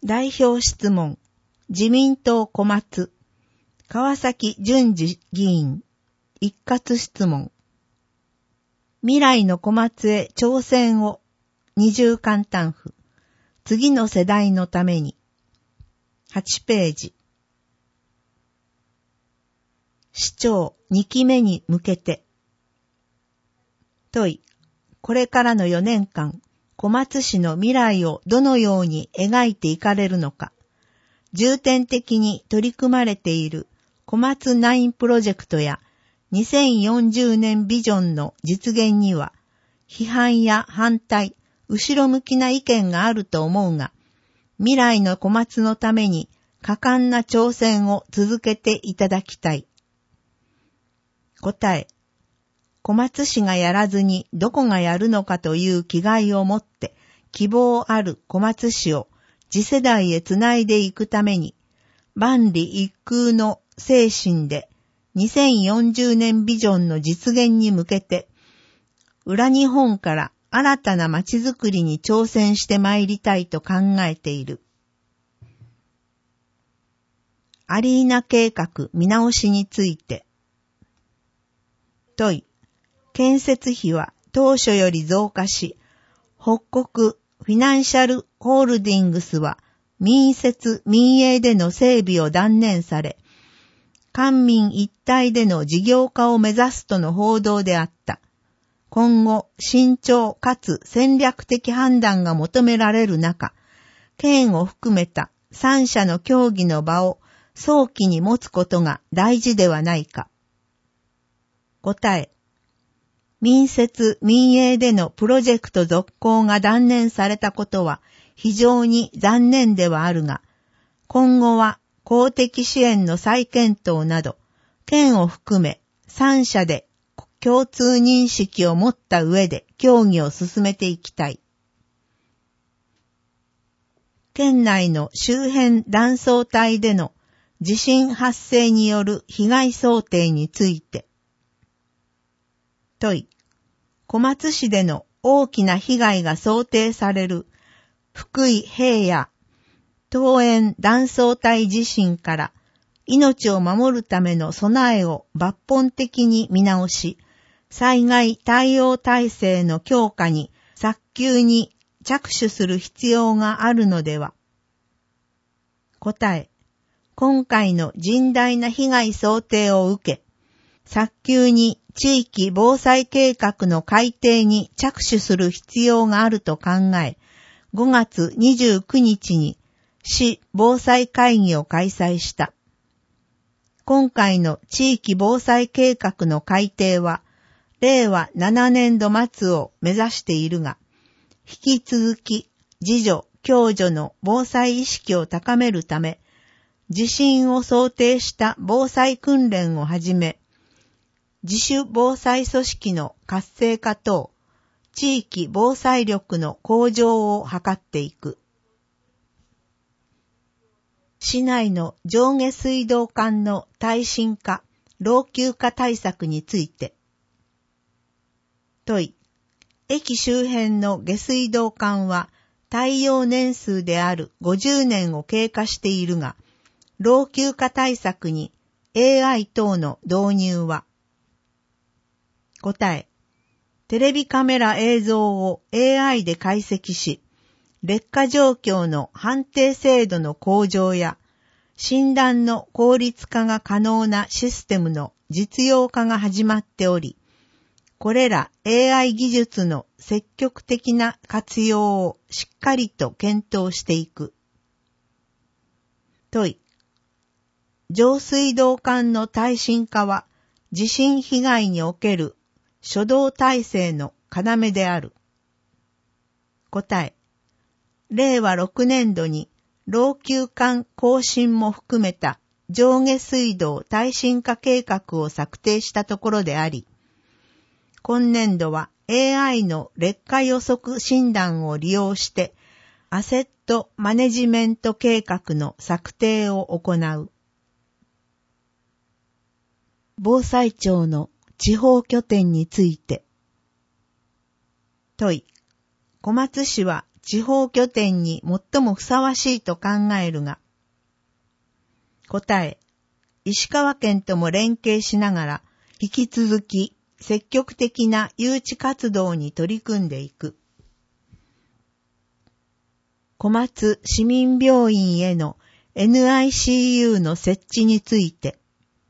代表質問、自民党小松、川崎淳二議員、一括質問。未来の小松へ挑戦を、二重簡単譜、次の世代のために。8ページ。市長2期目に向けて。問い、これからの4年間、小松市の未来をどのように描いていかれるのか、重点的に取り組まれている小松9プロジェクトや2040年ビジョンの実現には、批判や反対、後ろ向きな意見があると思うが、未来の小松のために果敢な挑戦を続けていただきたい。答え、小松市がやらずにどこがやるのかという気概を持って希望ある小松市を次世代へつないでいくために万里一空の精神で2040年ビジョンの実現に向けて裏日本から新たな街づくりに挑戦してまいりたいと考えている。アリーナ計画見直しについて問い、建設費は当初より増加し、北国フィナンシャルホールディングスは民設民営での整備を断念され、官民一体での事業化を目指すとの報道であった。今後、慎重かつ戦略的判断が求められる中、県を含めた三者の協議の場を早期に持つことが大事ではないか。答え、民設民営でのプロジェクト続行が断念されたことは非常に残念ではあるが、今後は公的支援の再検討など、県を含め三者で共通認識を持った上で協議を進めていきたい。県内の周辺断層帯での地震発生による被害想定について。問い、小松市での大きな被害が想定される福井平野東園断層帯地震から命を守るための備えを抜本的に見直し、災害対応体制の強化に早急に着手する必要があるのでは。答え、今回の甚大な被害想定を受け、早急に地域防災計画の改定に着手する必要があると考え、5月29日に市防災会議を開催した。今回の地域防災計画の改定は、令和7年度末を目指しているが、引き続き自助・共助の防災意識を高めるため、地震を想定した防災訓練をはじめ、自主防災組織の活性化等、地域防災力の向上を図っていく。市内の上下水道管の耐震化、老朽化対策について。問い、駅周辺の下水道管は耐用年数である50年を経過しているが、老朽化対策に AI 等の導入は。答え、テレビカメラ映像を AI で解析し、劣化状況の判定精度の向上や、診断の効率化が可能なシステムの実用化が始まっており、これら AI 技術の積極的な活用をしっかりと検討していく。問い、上水道管の耐震化は地震被害における初動体制の要である。答え、令和6年度に老朽管更新も含めた上下水道耐震化計画を策定したところであり、今年度は AI の劣化予測診断を利用してアセットマネジメント計画の策定を行う。防災庁の地方拠点について。問い、小松市は地方拠点に最もふさわしいと考えるが、答え、石川県とも連携しながら、引き続き積極的な誘致活動に取り組んでいく。小松市民病院への NICU の設置について、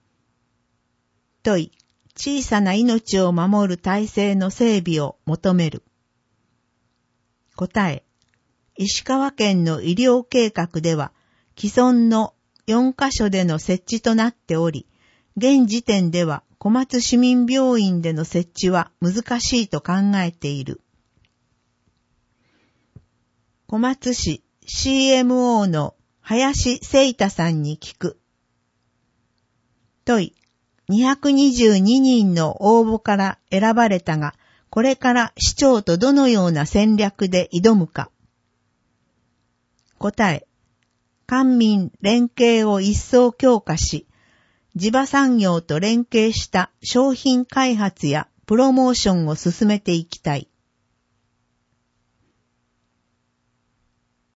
問い、小さな命を守る体制の整備を求める。答え、石川県の医療計画では既存の4カ所での設置となっており、現時点では小松市民病院での設置は難しいと考えている。小松市 CMO の林聖太さんに聞く。問い、222人の応募から選ばれたが、これから市長とどのような戦略で挑むか。答え、官民連携を一層強化し、地場産業と連携した商品開発やプロモーションを進めていきたい。